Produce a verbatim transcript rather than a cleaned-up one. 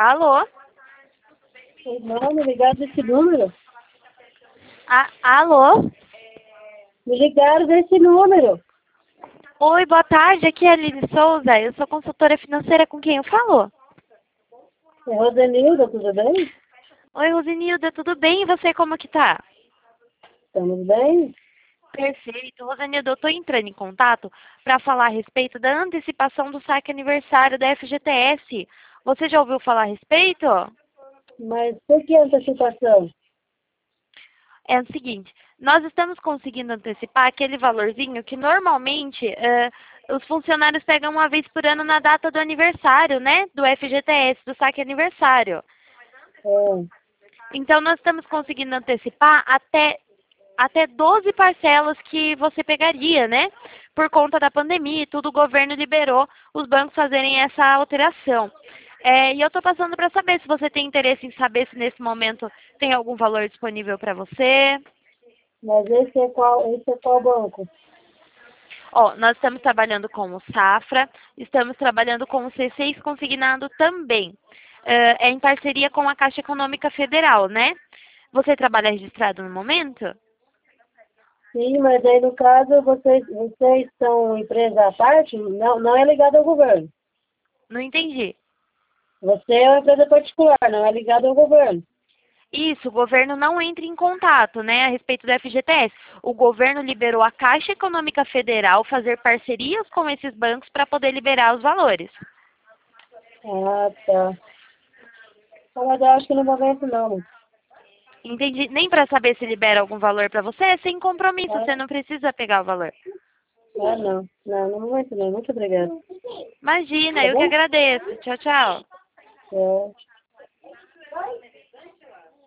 Alô? Não, me ligaram desse número. A, alô? Me ligaram desse número. Oi, boa tarde. Aqui é a Aline Souza. Eu sou consultora financeira com quem eu falo. É Rosenilda, tudo bem? Oi, Rosenilda, tudo bem? E você, como que tá? Estamos bem? Perfeito. Rosenilda, eu estou entrando em contato para falar a respeito da antecipação do saque aniversário da F G T S. Você já ouviu falar a respeito? Mas por que antecipação? É o seguinte, nós estamos conseguindo antecipar aquele valorzinho que normalmente eh, os funcionários pegam uma vez por ano na data do aniversário, né? Do F G T S, do saque aniversário. É, Então, nós estamos conseguindo antecipar até, até doze parcelas que você pegaria, né? Por conta da pandemia e tudo, o governo liberou os bancos fazerem essa alteração. É, e eu estou passando para saber se você tem interesse em saber se nesse momento tem algum valor disponível para você. mas esse é qual, esse é qual banco? Ó, nós estamos trabalhando com o Safra, estamos trabalhando com o C seis consignado também. É, é em parceria com a Caixa Econômica Federal, né? Você trabalha registrado no momento? Sim, mas aí no caso vocês, vocês são empresa à parte? Não, não é ligado ao governo. Não entendi. Você é uma empresa particular, não é ligado ao governo. Isso, o governo não entra em contato, né, a respeito do F G T S. O governo liberou a Caixa Econômica Federal fazer parcerias com esses bancos para poder liberar os valores. Ah, tá. Ah, mas eu acho que no momento não. Entendi. Nem para saber se libera algum valor para você, é sem compromisso, Ah, você não precisa pegar o valor. ah, não. Não, no momento não. Muito obrigada. Imagina, Tá eu que bom? agradeço. Tchau, tchau. É.